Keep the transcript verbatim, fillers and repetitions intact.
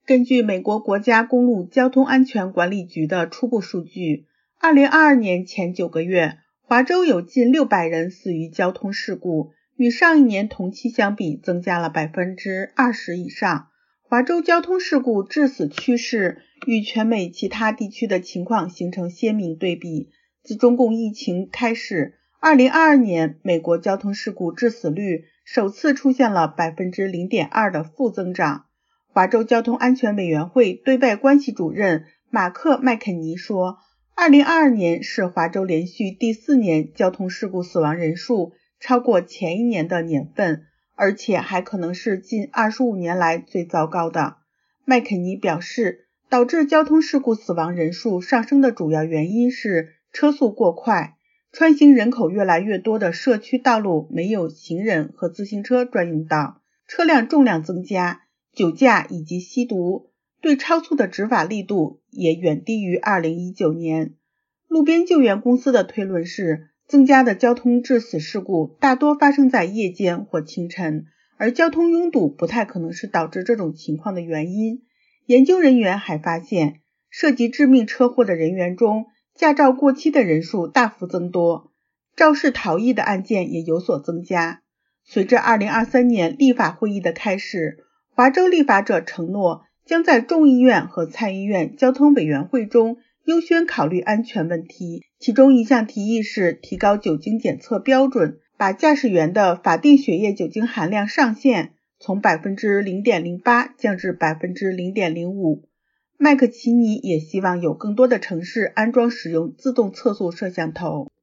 根据美国国家公路交通安全管理局的初步数据，二零二二年前九个月，华州有近六百人死于交通事故，与上一年同期相比增加了 百分之二十 以上。华州交通事故致死趋势与全美其他地区的情况形成鲜明对比。自中共疫情开始，二零二二年美国交通事故致死率首次出现了 百分之零点二 的负增长。华州交通安全委员会对外关系主任马克·麦肯尼说，二零二二年是华州连续第四年交通事故死亡人数超过前一年的年份，而且还可能是近二十五年来最糟糕的。麦肯尼表示，导致交通事故死亡人数上升的主要原因是车速过快，穿行人口越来越多的社区道路没有行人和自行车专用道，车辆重量增加，酒驾以及吸毒，对超速的执法力度也远低于二零一九年。路边救援公司的推论是，增加的交通致死事故大多发生在夜间或清晨，而交通拥堵不太可能是导致这种情况的原因。研究人员还发现，涉及致命车祸的人员中，驾照过期的人数大幅增多，肇事逃逸的案件也有所增加。随着二零二三年立法会议的开始，华州立法者承诺将在众议院和参议院交通委员会中优先考虑安全问题，其中一项提议是提高酒精检测标准，把驾驶员的法定血液酒精含量上限从 百分之零点零八 降至 百分之零点零五。麦克奇尼也希望有更多的城市安装使用自动测速摄像头。